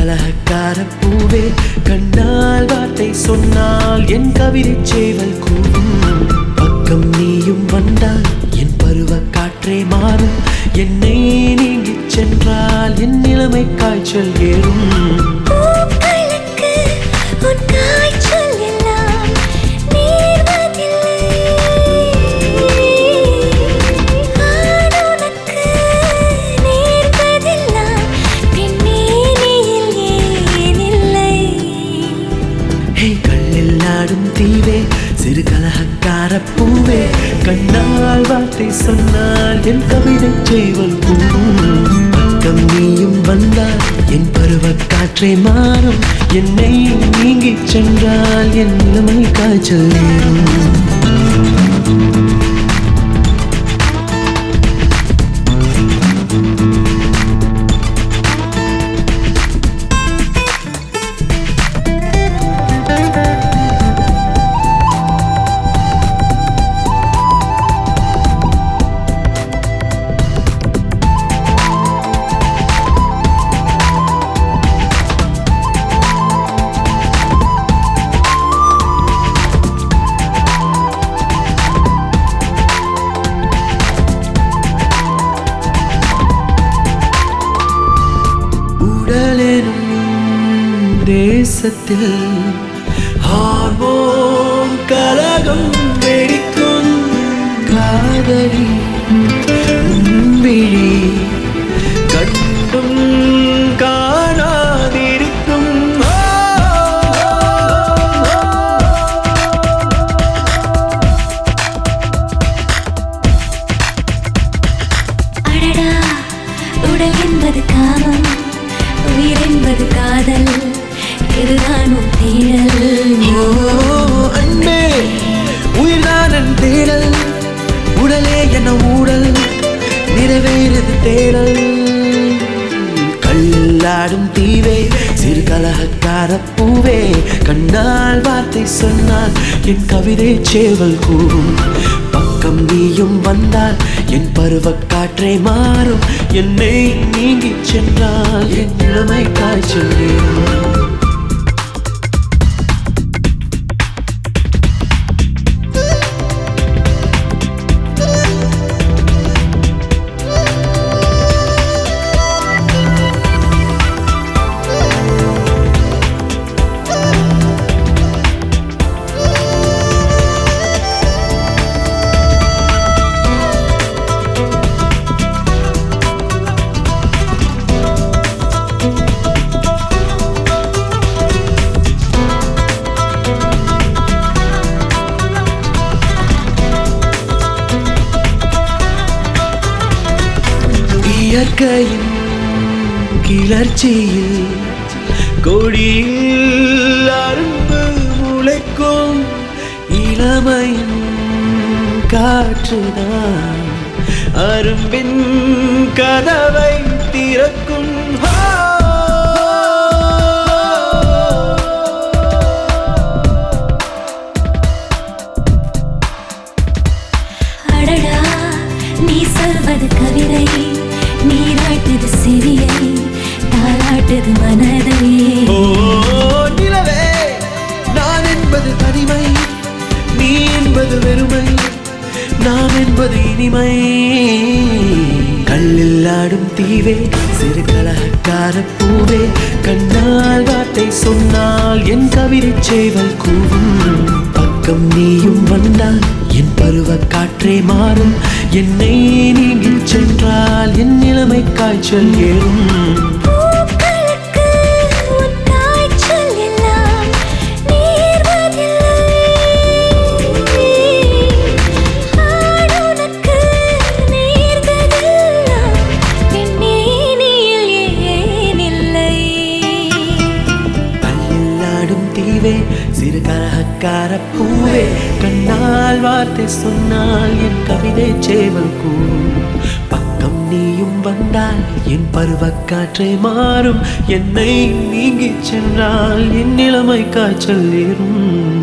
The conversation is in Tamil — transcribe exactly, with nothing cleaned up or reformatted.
கலகக்கார பூவே கண்ணால் வார்த்தை சொன்னால் என் கவிதை சேவல் கூடும். பக்கம் நீயும் வந்தால் என் பருவ காற்றே மாறும். என்னை நீங்கிச் சென்றால் என் நிலைமை காய்ச்சல் ஏறும். தீவே சிறு கலகக்கார பூவே கண்ணால் வார்த்தை சொன்னால் என் கவிதை சேவல் கூடும். பக்கம் நீயும் வந்தால் என் பருவ காற்றே மாறும். என்னை நீங்கிச் சென்றால் என் நிலைமை காய்ச்சல் ஏறும். தேசத்தில் ஹார்மோன் கலகம் வெடிக்கும். காதலி விழி கண்டும் காணாதிருக்கும். அடடா, உடல் என்பது காமம், உயிர் என்பது காதல், இதுதானும் தேடல். அன்பே உயிர்தான் தேடல், உடலே என்ன ஊடல், நிறைவேறது தேடல். கல்லாடும் தீவே சிறு கலகக்கார பூவே கண்ணால் வார்த்தை சொன்னால் என் கவிதை சேவல் கூடும். பக்கம் நீயும் வந்தால் என் பருவ காற்றே மாறும். என்னை நீங்கிச் சென்றால் என் நிலைமை காய்ச்சல் ஏறும். இயற்கையின் கிளர்ச்சியில் கொடியில் அரும்பு முளைக்கும். இளமையின் காற்றுதான் அரும்பின் கதவை திறக்கும். அடடா, நீ சொல்வது கவிதை, நீராட்டுது சிறியை, தாளாட்டுது மனதை. ஓ நிலவே, நான் என்பது தனிமை, நீ என்பது வெறுமை, நாம் என்பது இனிமை. கல்லில் ஆடும் தீவே சிறு கலகக்கார பூவே கண்ணால் வார்த்தை சொன்னால் என் கவிதை சேவல் கூடும். பக்கம் நீயும் வந்தால் என் பருவ காற்றே மாறும். என்னை நீங்கிச் சென்றால் என் நிலைமை காய்ச்சல் ஏறும். சிறு கலகக்கார பூவே கண்ணால் வார்த்தை சொன்னால் என் கவிதை சேவல் கூடும். பக்கம் நீயும் வந்தால் என் பருவ காற்றே மாறும். என்னை நீங்கிச் சென்றால் என் நிலைமை காய்ச்சல் ஏறும்.